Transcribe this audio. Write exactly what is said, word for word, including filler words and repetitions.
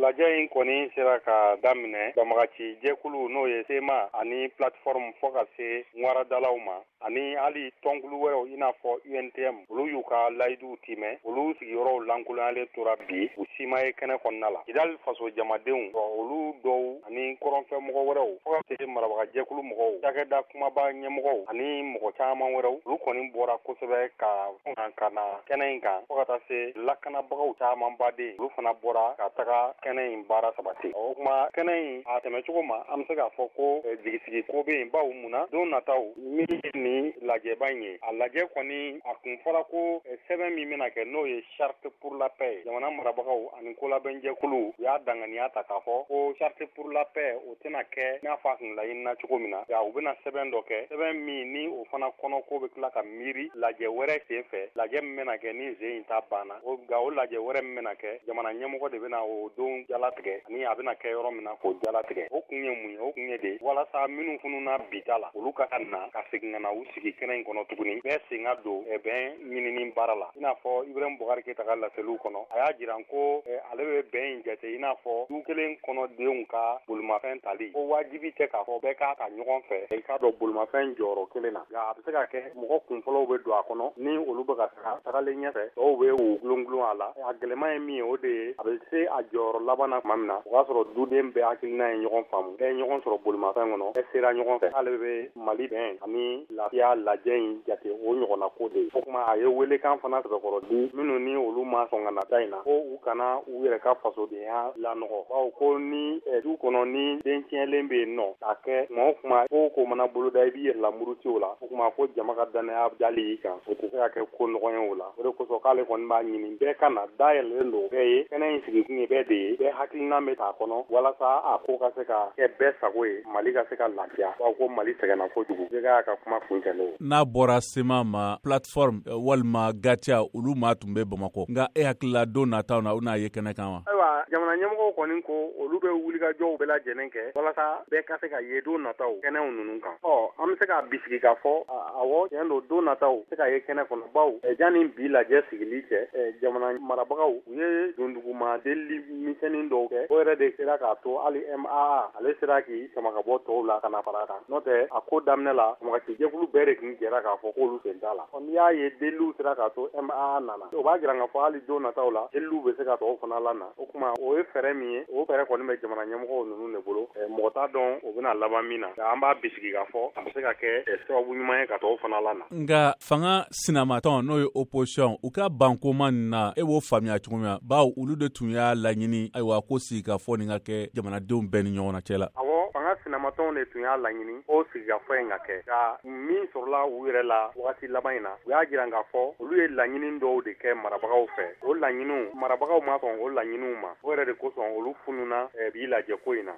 lajɛ in kɔni sera ka daminɛ banbagaci jɛkulu n'o ye sema ani plateforme fɔ ka se ŋwaradalaw ma ani hali tɔnkulu wɛrɛw i n'a fɔ U N T M olu y'u ka layiduw timɛ olu sigiyɔrɔw lankolonyalen tora bi u si ma ye kɛnɛ kɔnɔna la Kidali faso jamadenw olu dɔw ani kɔrɔnfɛmɔgɔ wɛrɛw fɔ ka se marabaga-jɛkulu mɔgɔw cakɛda kumaba ɲɛmɔgɔw ani mɔgɔ caman wɛrɛw olu kɔni bɔra kosɛbɛ ka ka na kɛnɛ in kan fɔ ka taa se lakanabagaw caman baden olu fana bɔra ka taga kɛnɛ in baara sabati o kuma kɛnɛ in a tɛmɛcogo ma an bɛ se k'a fɔ ko jigisigi ko bɛ yen baw mun na don nataw min ni lajɛba in ye a lajɛ kɔni a kun fɔra ko sɛbɛn min bɛna kɛ n'o ye charte pour la paix jamana marabagaw ani kolabɛnjɛkulu u y'a danganiya ta k'a fɔ ko charte pour la paix o tɛna kɛ n'a fɔ a kun laɲinina cogo min na nka u bɛna sɛbɛn dɔ kɛ sɛbɛn min ni o fana kɔnɔ ko bɛ tila ka miiri lajɛ wɛrɛ sen fɛ lajɛ min bɛna kɛ ni sen in ta banna nka o lajɛ wɛrɛ min bɛna kɛ jamana ɲɛmɔgɔ de bɛna o don jalatigɛ ani a bɛna kɛ yɔrɔ min na k'o jalatigɛ o kun ye mun ye o kun ye de walasa minnu fununa bita la olu ka na ka segin ka na u sigi kɛnɛ in kɔnɔ tuguni bɛɛ sen ka don bɛn ɲinini baara la i n'a fɔ Ibrahim Boubacar Keita ka laseliw kɔnɔ a y'a jira ko ale bɛ bɛn in jate i n'a fɔ du kelen kɔnɔdenw ka bolimafɛn tali ko wajibi tɛ k'a fɔ bɛɛ k'a ka ɲɔgɔn fɛ i k'a dɔn bolimafɛn jɔyɔrɔ kelen na nka a bɛ se ka kɛ mɔgɔ kunfɔlɔw bɛ don a kɔnɔ ni olu bɛ ka taga tagalen ɲɛfɛ dɔw bɛ u gulongulon a la a gɛlɛman ye min ye o de ye a bɛ se a jɔyɔrɔ labanna tuma min na o b'a sɔrɔ duden bɛɛ hakilina ye ɲɔgɔn faamu bɛɛ ye ɲɔgɔn sɔrɔ bolimafɛn kɔnɔ bɛɛ sera ɲɔgɔn fɛ ale bɛ Mali bɛn ani lafiya lajɛ in jate o ɲɔgɔnna ko de ye o kuma a ye welekan fana sɛbɛkɔrɔ di minnu ni olu ma sɔn ka na da in na ko u kana u yɛrɛ ka fasodenya lanɔgɔ bawo ko ni du kɔnɔ ni den tiɲɛlen bɛ yen nɔ k'a kɛ tuma o tuma ko ko mana boloda i b'i yɛrɛ lamuruti o la o kuma ko jama ka danaya jali i kan o tɛ se ka kɛ ko nɔgɔn ye o la o de kosɔn k'ale kɔni b'a ɲini bɛɛ ka na dayɛlɛlen don bɛɛ ye kɛnɛ in sigikun ye bɛɛ de ye bɛɛ hakilina bɛ t'a kɔnɔ walasa a ko ka se ka kɛ bɛɛ sago ye Mali ka se ka lafiya bawo ko Mali sɛgɛnna kojugu bɛɛ k'a ka kuma kuncɛlen n'a bɔra sema ma plateforme walima gatia olu maa tun bɛ Bamakɔ nka e hakilila don nataw na u n'a ye kɛnɛ kan wa ayiwa jamana ɲɛmɔgɔw kɔni ko olu bɛ wulikajɔw bɛɛ lajɛlen kɛ walasa bɛɛ ka se ka ye don nataw kɛnɛw ninnu kan ɔ an bɛ se k'a bisigi k'a fɔ awɔ tiɲɛ don don nataw se ka ye kɛnɛ kɔnɔ baw janni bi lajɛ sigili cɛ jamana marabagaw u ye donduguma deli misɛnnin dɔw kɛ o yɛrɛ de sera k'a to hali M A A ale sera k'i sama ka bɔ tɔw la ka na fara kan n'o tɛ a ko daminɛ la banbagaci-jɛkulu bɛɛ de tun jɛra k'a fɔ k'olu sen t'a la n'i y'a ye deliw sera k'a to M A A nana o b'a jira k'a fɔ hali don nataw la deliw bɛ se ka tɔw fana lana o kuma o ye fɛɛrɛ min ye o fɛɛrɛ kɔni bɛ jamana ɲɛmɔgɔw ninnu de bolo mɔgɔ t'a dɔn o bɛna laban min na an b'a bisigi k'a fɔ a bɛ se ka kɛ sababu ɲuman ye ka tɔw fana lana nka fanga sinamatɔn n'o ye opposition u ka bankoma nin na e b'o faamuya cogo min na bawo olu de tun y'a laɲini ayiwa ko sigi ka fɔ nin ka kɛ jamanadenw bɛɛ ni ɲɔgɔn na cɛ la awɔ fanga sinamatɔnw de tun y'a laɲini o sigikafɔ in ka kɛ nka min sɔrɔla u yɛrɛ la wagati laban in na u y'a jira k'a fɔ olu ye laɲini dɔw de kɛ marabagaw fɛ o laɲiniw marabagaw ma sɔn o laɲiniw ma o yɛrɛ de kosɔn olu fununa bi lajɛ ko in na